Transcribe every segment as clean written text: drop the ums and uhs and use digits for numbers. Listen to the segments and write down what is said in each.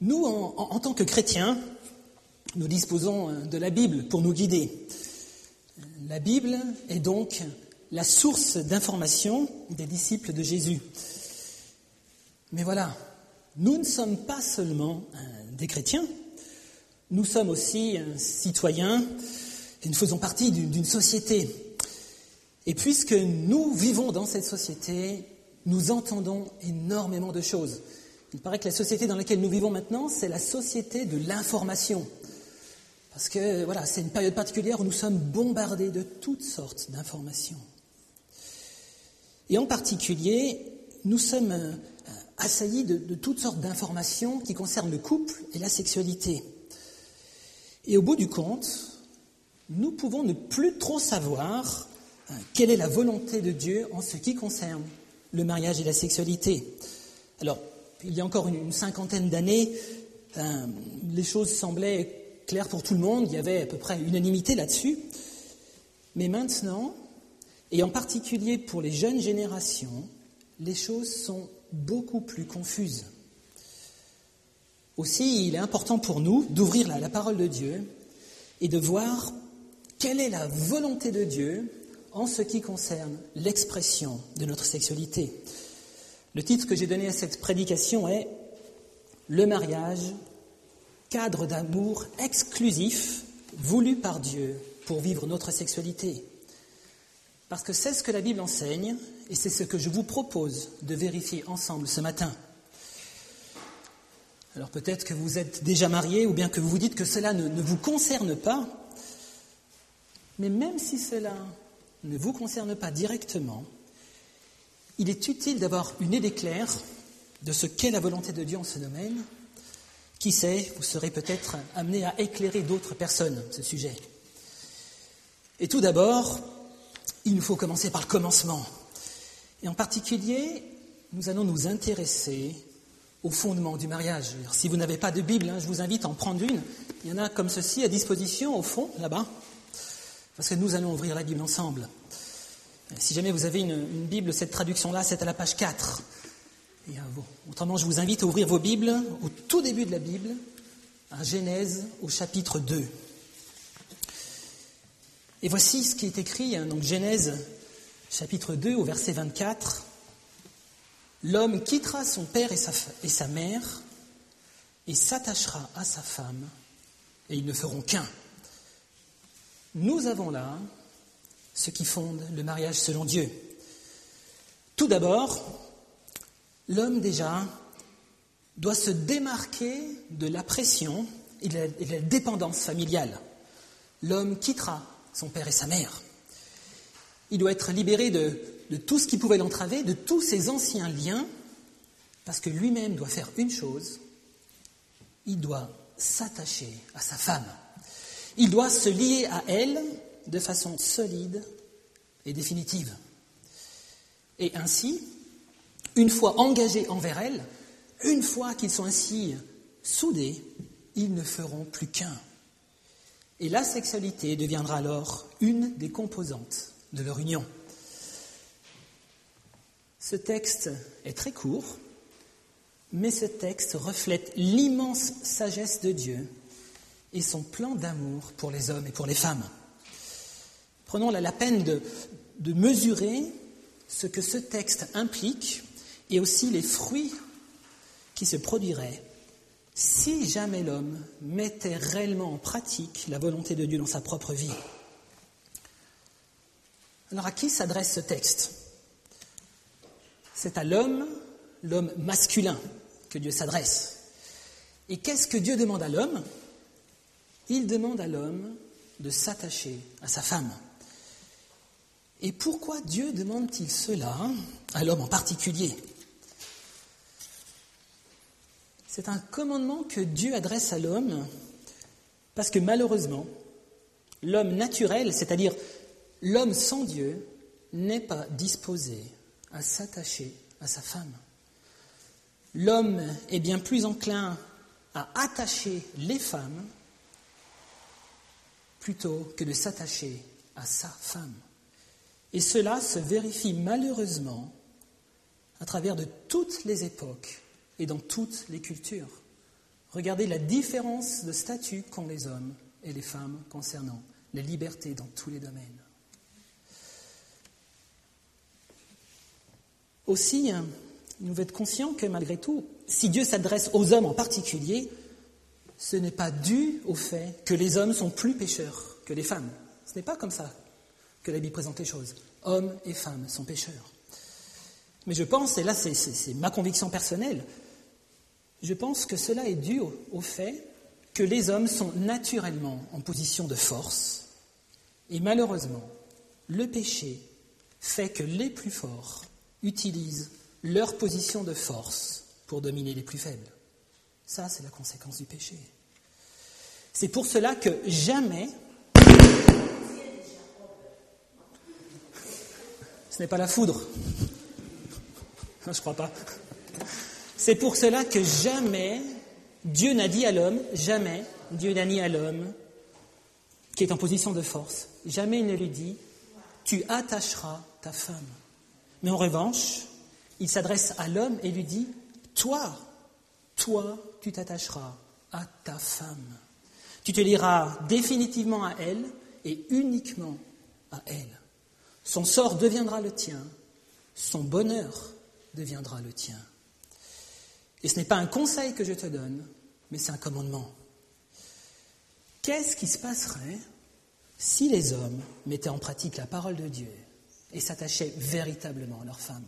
Nous, en tant que chrétiens, nous disposons de la Bible pour nous guider. La Bible est donc la source d'information des disciples de Jésus. Mais voilà, nous ne sommes pas seulement des chrétiens, nous sommes aussi citoyens et nous faisons partie d'une société. Et puisque nous vivons dans cette société, nous entendons énormément de choses. Il paraît que la société dans laquelle nous vivons maintenant, c'est la société de l'information. Parce que voilà, c'est une période particulière où nous sommes bombardés de toutes sortes d'informations. Et en particulier, nous sommes assaillis de toutes sortes d'informations qui concernent le couple et la sexualité. Et au bout du compte, nous pouvons ne plus trop savoir quelle est la volonté de Dieu en ce qui concerne le mariage et la sexualité. Alors, il y a encore une cinquantaine d'années, les choses semblaient claires pour tout le monde, il y avait à peu près unanimité là-dessus. Mais maintenant, et en particulier pour les jeunes générations, les choses sont beaucoup plus confuses. Aussi, il est important pour nous d'ouvrir la parole de Dieu et de voir quelle est la volonté de Dieu en ce qui concerne l'expression de notre sexualité. Le titre que j'ai donné à cette prédication est « Le mariage, cadre d'amour exclusif voulu par Dieu pour vivre notre sexualité ». Parce que c'est ce que la Bible enseigne et c'est ce que je vous propose de vérifier ensemble ce matin. Alors peut-être que vous êtes déjà mariés ou bien que vous vous dites que cela ne vous concerne pas, mais même si cela ne vous concerne pas directement, il est utile d'avoir une idée claire de ce qu'est la volonté de Dieu en ce domaine. Qui sait, vous serez peut-être amené à éclairer d'autres personnes ce sujet. Et tout d'abord, il nous faut commencer par le commencement. Et en particulier, nous allons nous intéresser au fondement du mariage. Alors, si vous n'avez pas de Bible, je vous invite à en prendre une. Il y en a comme ceci à disposition au fond, là-bas, parce que nous allons ouvrir la Bible ensemble. Si jamais vous avez une Bible, cette traduction-là, c'est à la page 4. Et autrement, je vous invite à ouvrir vos Bibles au tout début de la Bible, à Genèse au chapitre 2. Et voici ce qui est écrit, donc Genèse chapitre 2 au verset 24. « L'homme quittera son père et sa mère et s'attachera à sa femme, et ils ne feront qu'un. » Nous avons là ce qui fonde le mariage selon Dieu. Tout d'abord, l'homme déjà doit se démarquer de la pression et de la dépendance familiale. L'homme quittera son père et sa mère. Il doit être libéré de tout ce qui pouvait l'entraver, de tous ses anciens liens, parce que lui-même doit faire une chose, il doit s'attacher à sa femme. Il doit se lier à elle de façon solide et définitive. Et ainsi, une fois engagés envers elle, une fois qu'ils sont ainsi soudés, ils ne feront plus qu'un. Et la sexualité deviendra alors une des composantes de leur union. Ce texte est très court, mais ce texte reflète l'immense sagesse de Dieu et son plan d'amour pour les hommes et pour les femmes. Prenons la peine de mesurer ce que ce texte implique et aussi les fruits qui se produiraient si jamais l'homme mettait réellement en pratique la volonté de Dieu dans sa propre vie. Alors à qui s'adresse ce texte ? C'est à l'homme masculin que Dieu s'adresse. Et qu'est-ce que Dieu demande à l'homme ? Il demande à l'homme de s'attacher à sa femme. Et pourquoi Dieu demande-t-il cela à l'homme en particulier ? C'est un commandement que Dieu adresse à l'homme parce que malheureusement, l'homme naturel, c'est-à-dire l'homme sans Dieu, n'est pas disposé à s'attacher à sa femme. L'homme est bien plus enclin à attacher les femmes plutôt que de s'attacher à sa femme. Et cela se vérifie malheureusement à travers de toutes les époques et dans toutes les cultures. Regardez la différence de statut qu'ont les hommes et les femmes concernant les libertés dans tous les domaines. Aussi, nous devons être conscients que malgré tout, si Dieu s'adresse aux hommes en particulier, ce n'est pas dû au fait que les hommes sont plus pécheurs que les femmes. Ce n'est pas comme ça que la Bible présente les choses. Hommes et femmes sont pécheurs. Mais je pense, et là c'est ma conviction personnelle, je pense que cela est dû au fait que les hommes sont naturellement en position de force, et malheureusement, le péché fait que les plus forts utilisent leur position de force pour dominer les plus faibles. Ça, c'est la conséquence du péché. C'est pour cela que jamais... Ce n'est pas la foudre. Non, je ne crois pas. C'est pour cela que jamais Dieu n'a dit à l'homme, jamais Dieu n'a dit à l'homme qui est en position de force, jamais il ne lui dit « tu attacheras ta femme ». Mais en revanche, il s'adresse à l'homme et lui dit « toi, tu t'attacheras à ta femme. Tu te lieras définitivement à elle et uniquement à elle. Son sort deviendra le tien, son bonheur deviendra le tien. » Et ce n'est pas un conseil que je te donne, mais c'est un commandement. Qu'est-ce qui se passerait si les hommes mettaient en pratique la parole de Dieu et s'attachaient véritablement à leur femme?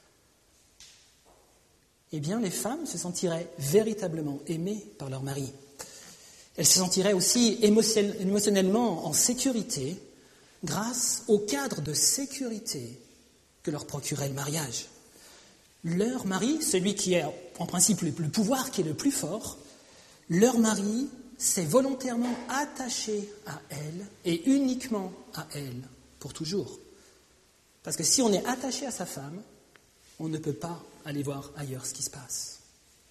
Eh bien, les femmes se sentiraient véritablement aimées par leur mari. Elles se sentiraient aussi émotionnellement en sécurité grâce au cadre de sécurité que leur procurait le mariage. Leur mari, celui qui est en principe le pouvoir, qui est le plus fort, leur mari s'est volontairement attaché à elle et uniquement à elle pour toujours. Parce que si on est attaché à sa femme, on ne peut pas aller voir ailleurs ce qui se passe.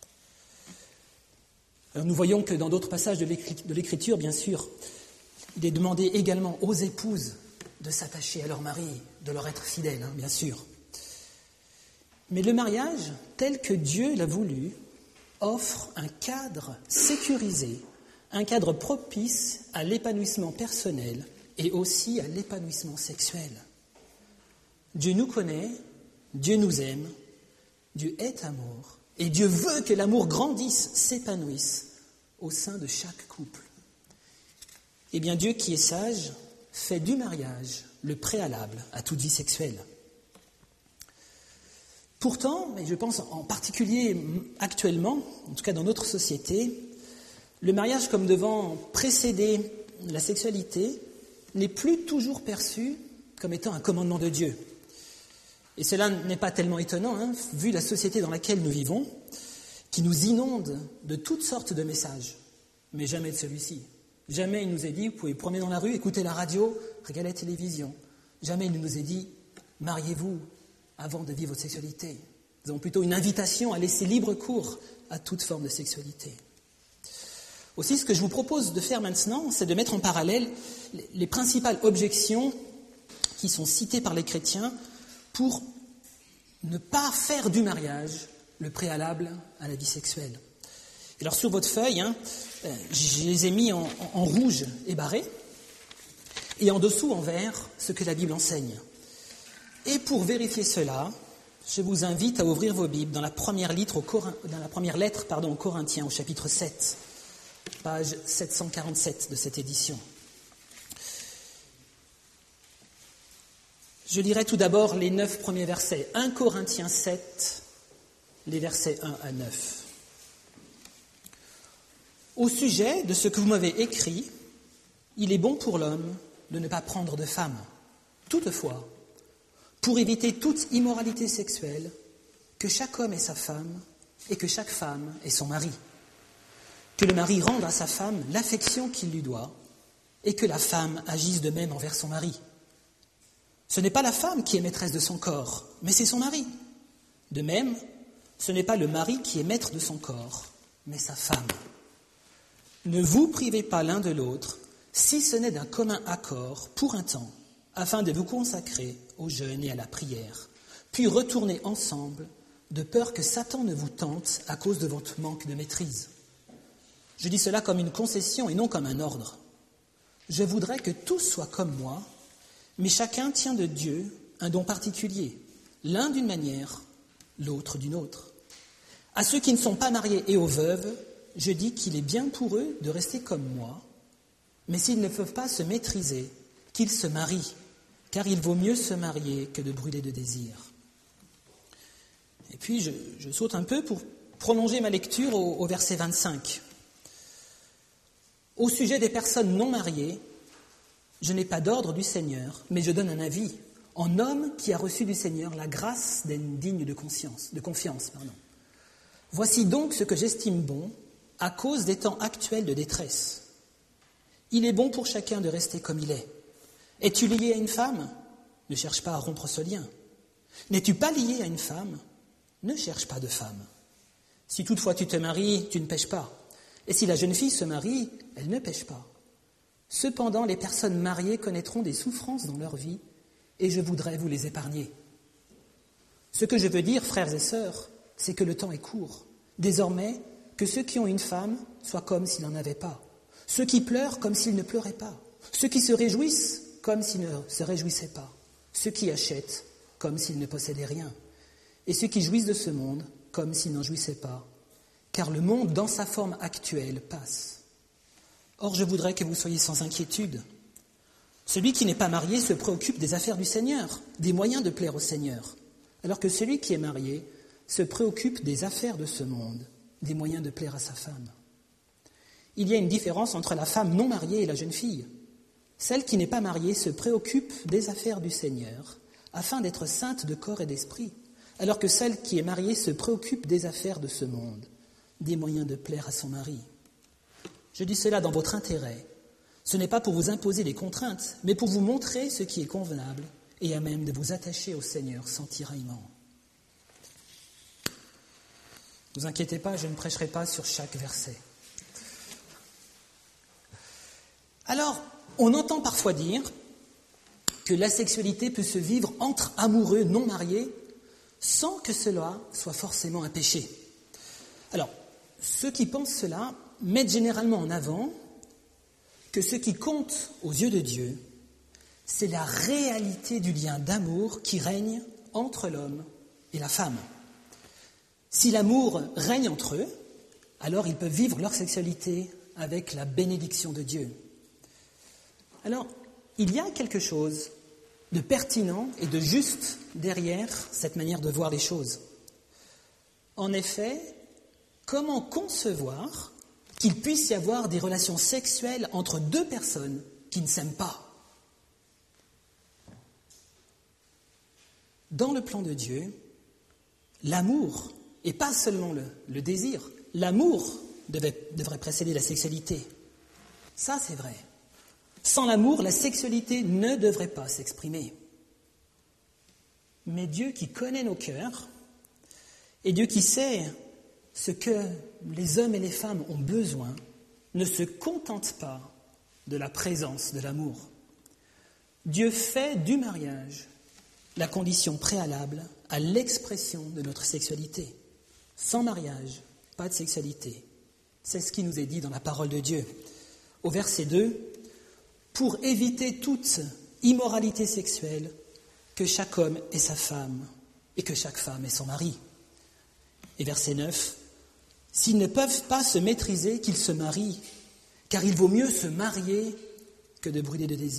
Alors nous voyons que dans d'autres passages de l'Écriture, bien sûr, il est demandé également aux épouses de s'attacher à leur mari, de leur être fidèles, bien sûr. Mais le mariage, tel que Dieu l'a voulu, offre un cadre sécurisé, un cadre propice à l'épanouissement personnel et aussi à l'épanouissement sexuel. Dieu nous connaît, Dieu nous aime, Dieu est amour, et Dieu veut que l'amour grandisse, s'épanouisse au sein de chaque couple. Eh bien, Dieu qui est sage fait du mariage le préalable à toute vie sexuelle. Pourtant, et je pense en particulier actuellement, en tout cas dans notre société, le mariage comme devant précéder la sexualité n'est plus toujours perçu comme étant un commandement de Dieu. Et cela n'est pas tellement étonnant, vu la société dans laquelle nous vivons, qui nous inonde de toutes sortes de messages, mais jamais de celui-ci. Jamais il nous est dit, vous pouvez vous promener dans la rue, écouter la radio, regarder la télévision. Jamais il ne nous est dit, mariez-vous avant de vivre votre sexualité. Nous avons plutôt une invitation à laisser libre cours à toute forme de sexualité. Aussi, ce que je vous propose de faire maintenant, c'est de mettre en parallèle les principales objections qui sont citées par les chrétiens pour ne pas faire du mariage le préalable à la vie sexuelle. Et alors sur votre feuille, je les ai mis en rouge et barré, et en dessous en vert ce que la Bible enseigne. Et pour vérifier cela, je vous invite à ouvrir vos Bibles dans la première lettre aux Corinthiens, au chapitre 7, page 747 de cette édition. Je lirai tout d'abord les 9 premiers versets. 1 Corinthiens 7, les versets 1 à 9. Au sujet de ce que vous m'avez écrit, il est bon pour l'homme de ne pas prendre de femme. Toutefois, pour éviter toute immoralité sexuelle, que chaque homme ait sa femme et que chaque femme ait son mari. Que le mari rende à sa femme l'affection qu'il lui doit et que la femme agisse de même envers son mari. Ce n'est pas la femme qui est maîtresse de son corps, mais c'est son mari. De même, ce n'est pas le mari qui est maître de son corps, mais sa femme. Ne vous privez pas l'un de l'autre, si ce n'est d'un commun accord pour un temps, afin de vous consacrer au jeûne et à la prière, puis retourner ensemble, de peur que Satan ne vous tente à cause de votre manque de maîtrise. Je dis cela comme une concession et non comme un ordre. Je voudrais que tous soient comme moi, mais chacun tient de Dieu un don particulier, l'un d'une manière, l'autre d'une autre. À ceux qui ne sont pas mariés et aux veuves, je dis qu'il est bien pour eux de rester comme moi, mais s'ils ne peuvent pas se maîtriser, qu'ils se marient, car il vaut mieux se marier que de brûler de désir. Et puis je saute un peu pour prolonger ma lecture au verset 25. Au sujet des personnes non mariées, je n'ai pas d'ordre du Seigneur, mais je donne un avis en homme qui a reçu du Seigneur la grâce d'être digne de confiance. Voici donc ce que j'estime bon à cause des temps actuels de détresse. Il est bon pour chacun de rester comme il est. Es-tu lié à une femme ? Ne cherche pas à rompre ce lien. N'es-tu pas lié à une femme ? Ne cherche pas de femme. Si toutefois tu te maries, tu ne pèches pas. Et si la jeune fille se marie, elle ne pèche pas. Cependant, les personnes mariées connaîtront des souffrances dans leur vie, et je voudrais vous les épargner. Ce que je veux dire, frères et sœurs, c'est que le temps est court. Désormais, que ceux qui ont une femme soient comme s'ils n'en avaient pas. Ceux qui pleurent comme s'ils ne pleuraient pas. Ceux qui se réjouissent comme s'ils ne se réjouissaient pas. Ceux qui achètent comme s'ils ne possédaient rien. Et ceux qui jouissent de ce monde comme s'ils n'en jouissaient pas. Car le monde, dans sa forme actuelle, passe. Or, je voudrais que vous soyez sans inquiétude. Celui qui n'est pas marié se préoccupe des affaires du Seigneur, des moyens de plaire au Seigneur, alors que celui qui est marié se préoccupe des affaires de ce monde, des moyens de plaire à sa femme. Il y a une différence entre la femme non mariée et la jeune fille. Celle qui n'est pas mariée se préoccupe des affaires du Seigneur, afin d'être sainte de corps et d'esprit, alors que celle qui est mariée se préoccupe des affaires de ce monde, des moyens de plaire à son mari. Je dis cela dans votre intérêt. Ce n'est pas pour vous imposer des contraintes, mais pour vous montrer ce qui est convenable et à même de vous attacher au Seigneur sans tiraillement. Ne vous inquiétez pas, je ne prêcherai pas sur chaque verset. Alors, on entend parfois dire que la sexualité peut se vivre entre amoureux non mariés sans que cela soit forcément un péché. Alors, ceux qui pensent cela mettent généralement en avant que ce qui compte aux yeux de Dieu, c'est la réalité du lien d'amour qui règne entre l'homme et la femme. Si l'amour règne entre eux, alors ils peuvent vivre leur sexualité avec la bénédiction de Dieu. Alors, il y a quelque chose de pertinent et de juste derrière cette manière de voir les choses. En effet, comment concevoir qu'il puisse y avoir des relations sexuelles entre deux personnes qui ne s'aiment pas ? Dans le plan de Dieu, l'amour, et pas seulement le désir, l'amour devrait précéder la sexualité. Ça, c'est vrai. Sans l'amour, la sexualité ne devrait pas s'exprimer. Mais Dieu qui connaît nos cœurs, et Dieu qui sait ce que les hommes et les femmes ont besoin, ne se contente pas de la présence de l'amour. Dieu fait du mariage la condition préalable à l'expression de notre sexualité. Sans mariage, pas de sexualité. C'est ce qui nous est dit dans la parole de Dieu. Au verset 2, « Pour éviter toute immoralité sexuelle, que chaque homme ait sa femme et que chaque femme ait son mari. » Et verset 9, « S'ils ne peuvent pas se maîtriser, qu'ils se marient, car il vaut mieux se marier que de brûler de désir. »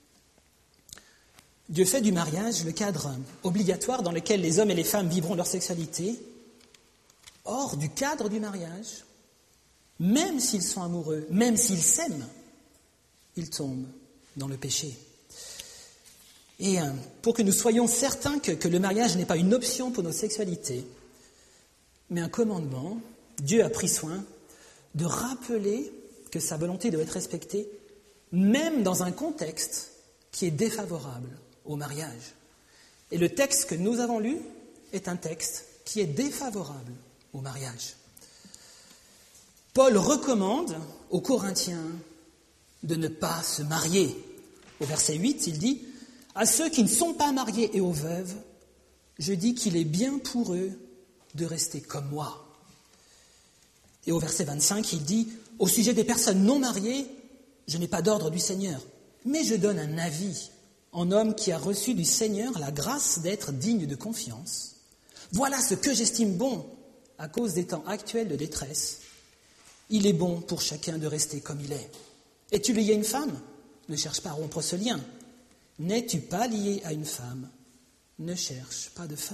Dieu fait du mariage le cadre obligatoire dans lequel les hommes et les femmes vivront leur sexualité. Hors du cadre du mariage, même s'ils sont amoureux, même s'ils s'aiment, ils tombent dans le péché. Et pour que nous soyons certains que le mariage n'est pas une option pour nos sexualités, mais un commandement, Dieu a pris soin de rappeler que sa volonté doit être respectée, même dans un contexte qui est défavorable au mariage. Et le texte que nous avons lu est un texte qui est défavorable au mariage. Paul recommande aux Corinthiens de ne pas se marier. Au verset 8, il dit « À ceux qui ne sont pas mariés et aux veuves, je dis qu'il est bien pour eux de rester comme moi. » Et au verset 25, il dit « Au sujet des personnes non mariées, je n'ai pas d'ordre du Seigneur, mais je donne un avis en homme qui a reçu du Seigneur la grâce d'être digne de confiance. Voilà ce que j'estime bon à cause des temps actuels de détresse. Il est bon pour chacun de rester comme il est. Es-tu lié à une femme ? Ne cherche pas à rompre ce lien. N'es-tu pas lié à une femme ? Ne cherche pas de femme. »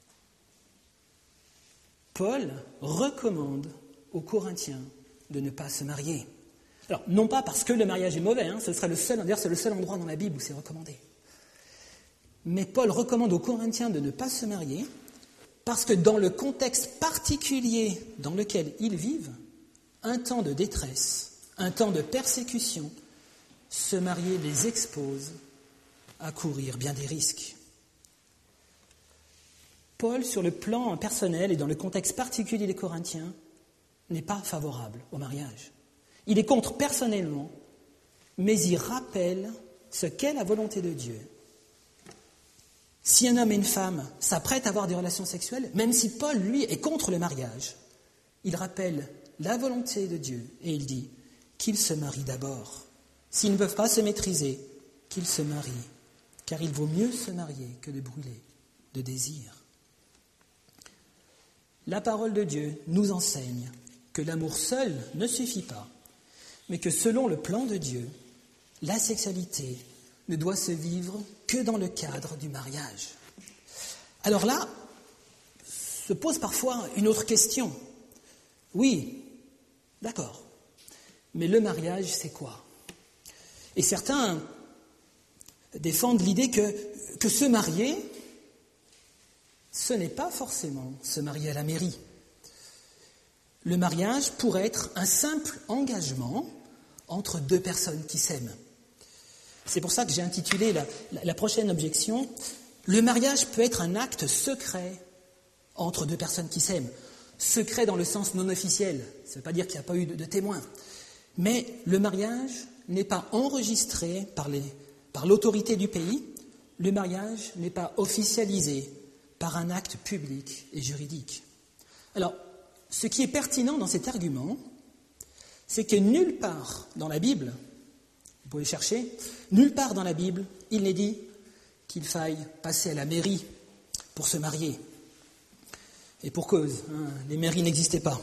Paul recommande aux Corinthiens de ne pas se marier. Alors, non pas parce que le mariage est mauvais, ce serait d'ailleurs c'est le seul endroit dans la Bible où c'est recommandé. Mais Paul recommande aux Corinthiens de ne pas se marier parce que dans le contexte particulier dans lequel ils vivent, un temps de détresse, un temps de persécution, se marier les expose à courir bien des risques. Paul, sur le plan personnel et dans le contexte particulier des Corinthiens, n'est pas favorable au mariage. Il est contre personnellement, mais il rappelle ce qu'est la volonté de Dieu. Si un homme et une femme s'apprêtent à avoir des relations sexuelles, même si Paul, lui, est contre le mariage, il rappelle la volonté de Dieu et il dit qu'ils se marient d'abord. S'ils ne peuvent pas se maîtriser, qu'ils se marient, car il vaut mieux se marier que de brûler de désir. La parole de Dieu nous enseigne que l'amour seul ne suffit pas, mais que selon le plan de Dieu, la sexualité ne doit se vivre que dans le cadre du mariage. Alors là, se pose parfois une autre question. Oui, d'accord, mais le mariage, c'est quoi ? Et certains défendent l'idée que se marier, ce n'est pas forcément se marier à la mairie. Le mariage pourrait être un simple engagement entre deux personnes qui s'aiment. C'est pour ça que j'ai intitulé la prochaine objection « Le mariage peut être un acte secret entre deux personnes qui s'aiment ». Secret dans le sens non officiel, ça ne veut pas dire qu'il n'y a pas eu de témoins. Mais le mariage n'est pas enregistré par l'autorité du pays, le mariage n'est pas officialisé par un acte public et juridique. Alors, ce qui est pertinent dans cet argument, c'est que nulle part dans la Bible, vous pouvez chercher, nulle part dans la Bible, il n'est dit qu'il faille passer à la mairie pour se marier. Et pour cause, les mairies n'existaient pas.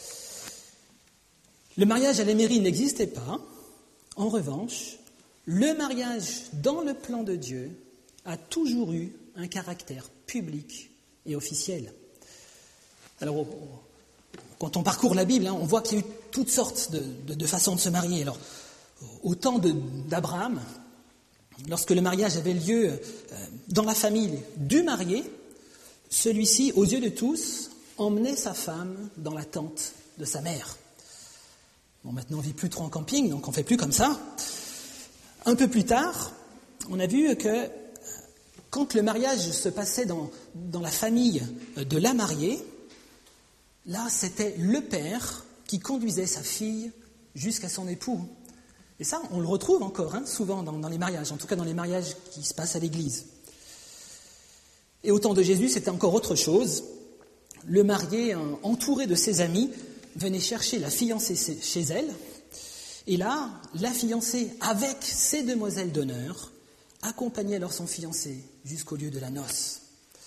Le mariage à la mairie n'existait pas. En revanche, le mariage dans le plan de Dieu a toujours eu un caractère public et officiel. Alors, quand on parcourt la Bible, on voit qu'il y a eu toutes sortes de façons de se marier. Alors, au temps d'Abraham, lorsque le mariage avait lieu dans la famille du marié, celui-ci, aux yeux de tous, emmenait sa femme dans la tente de sa mère. Bon, maintenant, on ne vit plus trop en camping, donc on ne fait plus comme ça. Un peu plus tard, on a vu que quand le mariage se passait dans la famille de la mariée, là, c'était le père qui conduisait sa fille jusqu'à son époux. Et ça, on le retrouve encore souvent dans les mariages, en tout cas dans les mariages qui se passent à l'église. Et au temps de Jésus, c'était encore autre chose. Le marié, entouré de ses amis, venait chercher la fiancée chez elle. Et là, la fiancée, avec ses demoiselles d'honneur, accompagnait alors son fiancé jusqu'au lieu de la noce.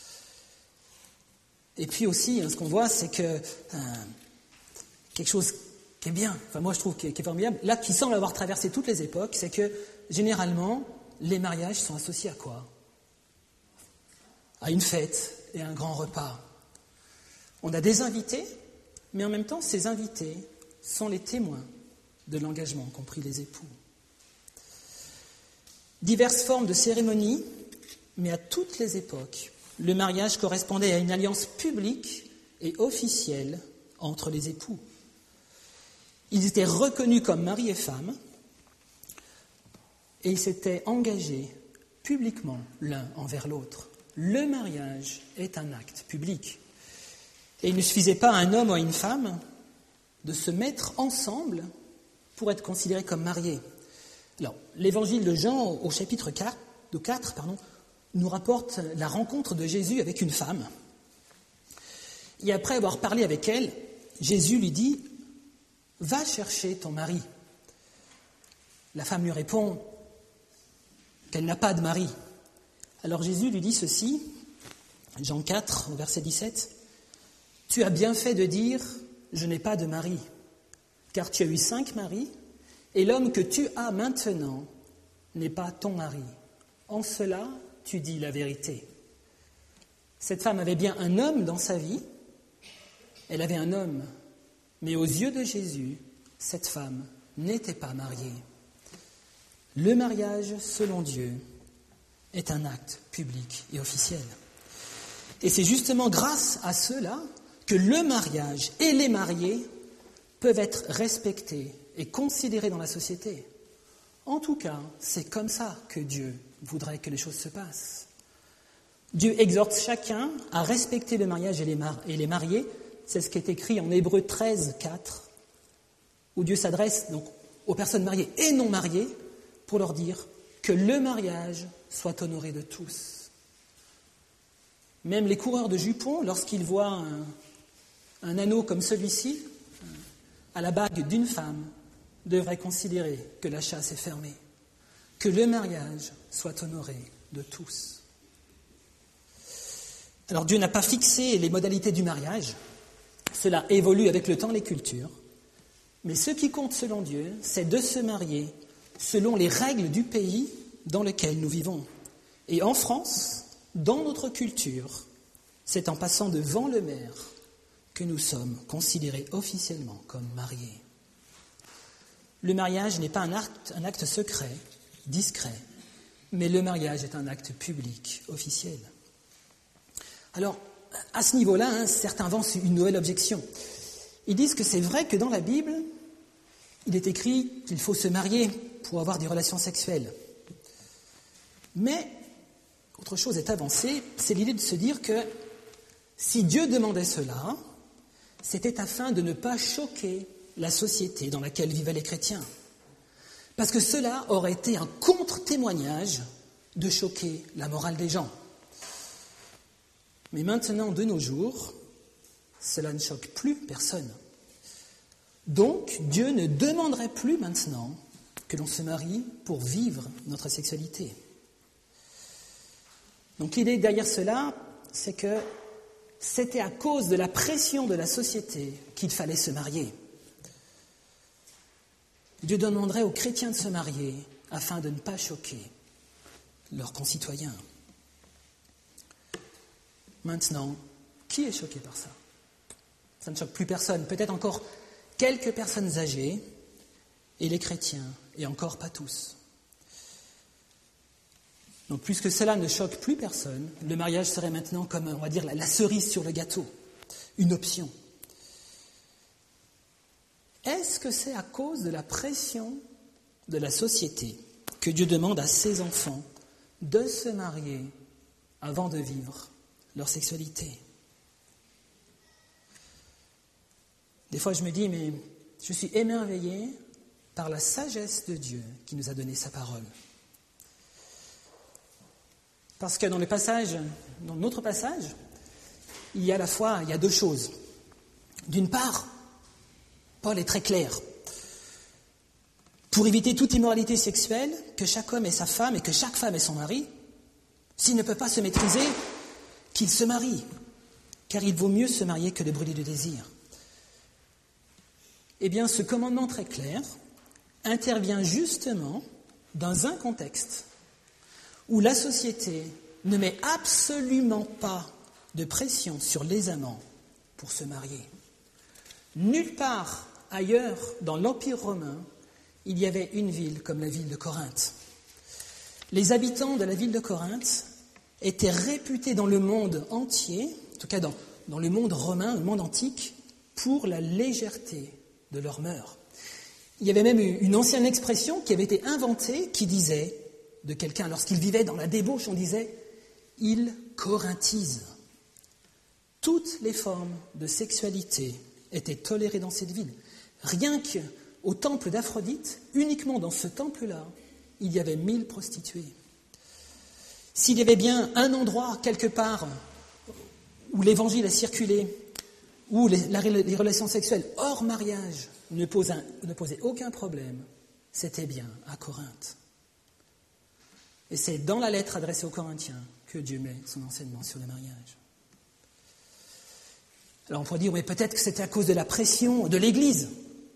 Et puis aussi, ce qu'on voit, c'est que quelque chose qui est bien, enfin moi je trouve qui est formidable, là qui semble avoir traversé toutes les époques, c'est que généralement, les mariages sont associés à quoi ? À une fête et à un grand repas. On a des invités, mais en même temps, ces invités sont les témoins de l'engagement qu'ont pris les époux. Diverses formes de cérémonies, mais à toutes les époques, le mariage correspondait à une alliance publique et officielle entre les époux. Ils étaient reconnus comme mari et femme et ils s'étaient engagés publiquement l'un envers l'autre. Le mariage est un acte public. Et il ne suffisait pas à un homme ou à une femme de se mettre ensemble pour être considérés comme mariés. Alors, l'évangile de Jean, au chapitre 4, nous rapporte la rencontre de Jésus avec une femme. Et après avoir parlé avec elle, Jésus lui dit « Va chercher ton mari ». La femme lui répond qu'elle n'a pas de mari. Alors Jésus lui dit ceci, Jean 4, au verset 17, « Tu as bien fait de dire « Je n'ai pas de mari », car tu as eu 5 maris, et l'homme que tu as maintenant n'est pas ton mari. En cela, tu dis la vérité. » Cette femme avait bien un homme dans sa vie, elle avait un homme, mais aux yeux de Jésus, cette femme n'était pas mariée. Le mariage, selon Dieu, est un acte public et officiel. Et c'est justement grâce à cela que le mariage et les mariés peuvent être respectés et considérés dans la société. En tout cas, c'est comme ça que Dieu voudrait que les choses se passent. Dieu exhorte chacun à respecter le mariage et les mariés. C'est ce qui est écrit en Hébreux 13, 4, où Dieu s'adresse donc aux personnes mariées et non mariées pour leur dire que le mariage soit honoré de tous. Même les coureurs de jupons, lorsqu'ils voient un anneau comme celui-ci, à la bague d'une femme, devraient considérer que la chasse est fermée, que le mariage soit honoré de tous. Alors Dieu n'a pas fixé les modalités du mariage, cela évolue avec le temps et les cultures, mais ce qui compte selon Dieu, c'est de se marier selon les règles du pays dans lequel nous vivons. Et en France, dans notre culture, c'est en passant devant le maire que nous sommes considérés officiellement comme mariés. Le mariage n'est pas un acte secret, discret, mais le mariage est un acte public, officiel. Alors, à ce niveau-là, certains avancent une nouvelle objection. Ils disent que c'est vrai que dans la Bible, il est écrit qu'il faut se marier pour avoir des relations sexuelles. Mais, autre chose est avancée, c'est l'idée de se dire que si Dieu demandait cela, c'était afin de ne pas choquer la société dans laquelle vivaient les chrétiens. Parce que cela aurait été un contre-témoignage de choquer la morale des gens. Mais maintenant, de nos jours, cela ne choque plus personne. Donc, Dieu ne demanderait plus maintenant que l'on se marie pour vivre notre sexualité. Donc l'idée derrière cela, c'est que c'était à cause de la pression de la société qu'il fallait se marier. Dieu demanderait aux chrétiens de se marier afin de ne pas choquer leurs concitoyens. Maintenant, qui est choqué par ça ? Ça ne choque plus personne, peut-être encore quelques personnes âgées, et les chrétiens, et encore pas tous. Donc, puisque cela ne choque plus personne, le mariage serait maintenant comme, on va dire, la cerise sur le gâteau, une option. Est-ce que c'est à cause de la pression de la société que Dieu demande à ses enfants de se marier avant de vivre leur sexualité ? Des fois, je me dis, mais je suis émerveillé par la sagesse de Dieu qui nous a donné sa parole. Parce que dans notre passage, il y a deux choses. D'une part, Paul est très clair. Pour éviter toute immoralité sexuelle, que chaque homme ait sa femme et que chaque femme ait son mari, s'il ne peut pas se maîtriser, qu'il se marie, car il vaut mieux se marier que de brûler de désir. Eh bien, ce commandement très clair intervient justement dans un contexte où la société ne met absolument pas de pression sur les amants pour se marier. Nulle part ailleurs dans l'Empire romain, il y avait une ville comme la ville de Corinthe. Les habitants de la ville de Corinthe étaient réputés dans le monde entier, en tout cas dans le monde romain, le monde antique, pour la légèreté de leurs mœurs. Il y avait même une ancienne expression qui avait été inventée qui disait de quelqu'un, lorsqu'il vivait dans la débauche, on disait « il corinthise ». Toutes les formes de sexualité étaient tolérées dans cette ville. Rien qu'au temple d'Aphrodite, uniquement dans ce temple-là, il y avait 1000 prostituées. S'il y avait bien un endroit, quelque part, où l'évangile a circulé, où les relations sexuelles hors mariage ne posaient aucun problème, c'était bien à Corinthe. Et c'est dans la lettre adressée aux Corinthiens que Dieu met son enseignement sur le mariage. Alors on pourrait dire, mais peut-être que c'était à cause de la pression de l'Église.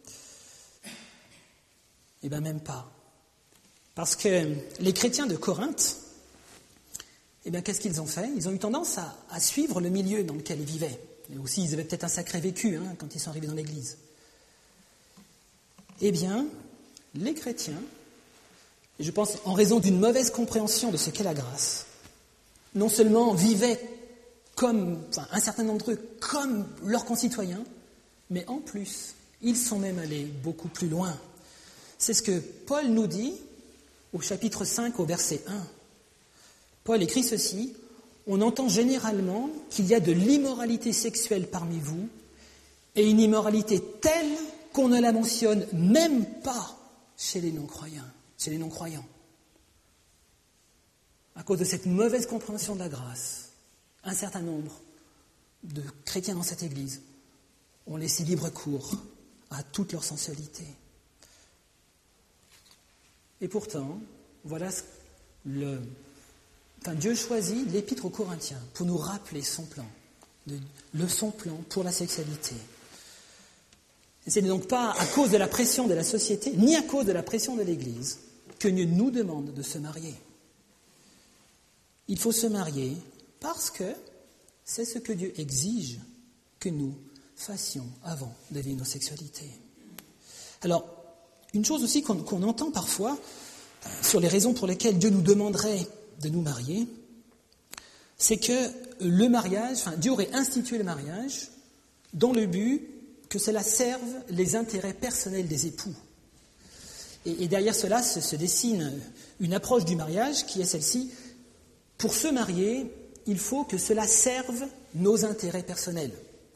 Eh bien même pas. Parce que les chrétiens de Corinthe, eh bien qu'est-ce qu'ils ont fait ? Ils ont eu tendance à suivre le milieu dans lequel ils vivaient. Et aussi, ils avaient peut-être un sacré vécu quand ils sont arrivés dans l'Église. Eh bien, les chrétiens, et je pense en raison d'une mauvaise compréhension de ce qu'est la grâce, non seulement vivaient un certain nombre d'entre eux comme leurs concitoyens, mais en plus, ils sont même allés beaucoup plus loin. C'est ce que Paul nous dit au chapitre 5, au verset 1. Paul écrit ceci: « On entend généralement qu'il y a de l'immoralité sexuelle parmi vous, et une immoralité telle qu'on ne la mentionne même pas chez les non-croyants. À cause de cette mauvaise compréhension de la grâce, un certain nombre de chrétiens dans cette Église ont laissé libre cours à toute leur sensualité. Et pourtant, voilà Dieu choisit l'Épître aux Corinthiens pour nous rappeler son plan, son plan pour la sexualité. Et ce n'est donc pas à cause de la pression de la société, ni à cause de la pression de l'Église, que Dieu nous demande de se marier. Il faut se marier parce que c'est ce que Dieu exige que nous fassions avant de vivre nos sexualités. Alors, une chose aussi qu'on entend parfois sur les raisons pour lesquelles Dieu nous demanderait de nous marier, c'est que Dieu aurait institué le mariage dans le but que cela serve les intérêts personnels des époux. Et derrière cela se dessine une approche du mariage qui est celle-ci: pour se marier, il faut que cela serve nos intérêts personnels.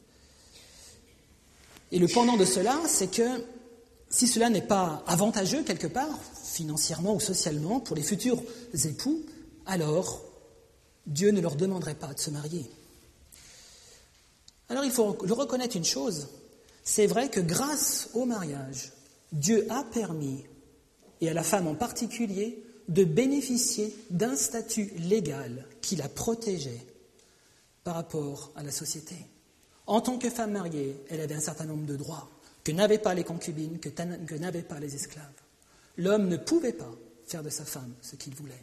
Et le pendant de cela, c'est que si cela n'est pas avantageux quelque part, financièrement ou socialement, pour les futurs époux, alors Dieu ne leur demanderait pas de se marier. Alors il faut le reconnaître une chose, c'est vrai que grâce au mariage, Dieu a permis, et à la femme en particulier, de bénéficier d'un statut légal qui la protégeait par rapport à la société. En tant que femme mariée, elle avait un certain nombre de droits que n'avaient pas les concubines, que n'avaient pas les esclaves. L'homme ne pouvait pas faire de sa femme ce qu'il voulait.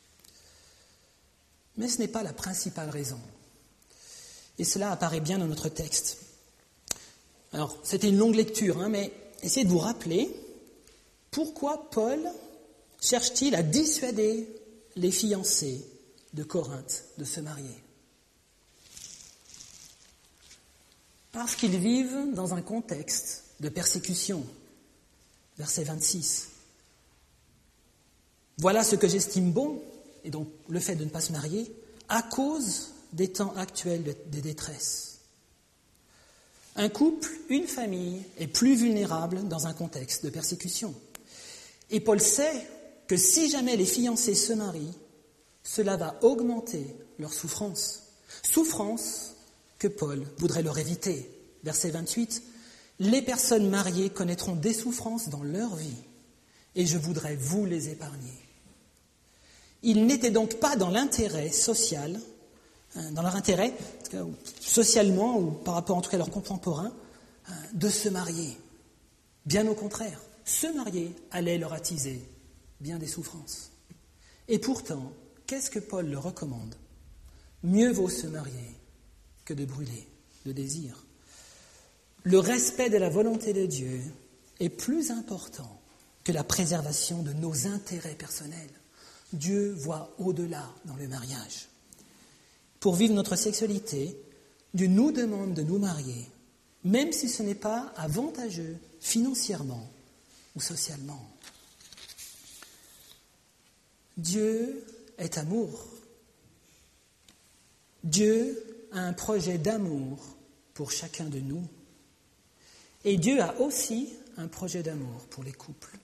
Mais ce n'est pas la principale raison. Et cela apparaît bien dans notre texte. Alors, c'était une longue lecture, mais essayez de vous rappeler pourquoi Paul cherche-t-il à dissuader les fiancés de Corinthe de se marier. Parce qu'ils vivent dans un contexte de persécution. Verset 26. Voilà ce que j'estime bon, et donc le fait de ne pas se marier, à cause des temps actuels de détresse. Un couple, une famille, est plus vulnérable dans un contexte de persécution. Et Paul sait que si jamais les fiancés se marient, cela va augmenter leur souffrance. Souffrance que Paul voudrait leur éviter. Verset 28, « Les personnes mariées connaîtront des souffrances dans leur vie, et je voudrais vous les épargner. » Il n'était donc pas dans l'intérêt social, dans leur intérêt, socialement ou par rapport en tout cas à leurs contemporains, de se marier. Bien au contraire, se marier allait leur attiser bien des souffrances. Et pourtant, qu'est-ce que Paul leur recommande ? Mieux vaut se marier que de brûler de désir. Le respect de la volonté de Dieu est plus important que la préservation de nos intérêts personnels. Dieu voit au-delà dans le mariage. Pour vivre notre sexualité, Dieu nous demande de nous marier, même si ce n'est pas avantageux financièrement ou socialement. Dieu est amour. Dieu a un projet d'amour pour chacun de nous. Et Dieu a aussi un projet d'amour pour les couples.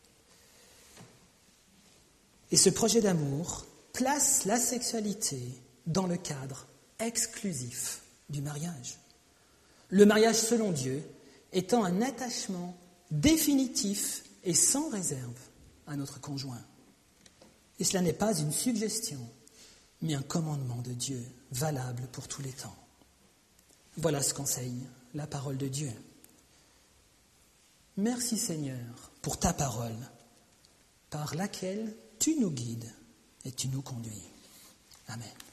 Et ce projet d'amour place la sexualité dans le cadre exclusif du mariage. Le mariage selon Dieu étant un attachement définitif et sans réserve à notre conjoint. Et cela n'est pas une suggestion, mais un commandement de Dieu, valable pour tous les temps. Voilà ce qu'enseigne la parole de Dieu. Merci Seigneur pour ta parole, par laquelle tu nous guides et tu nous conduis. Amen.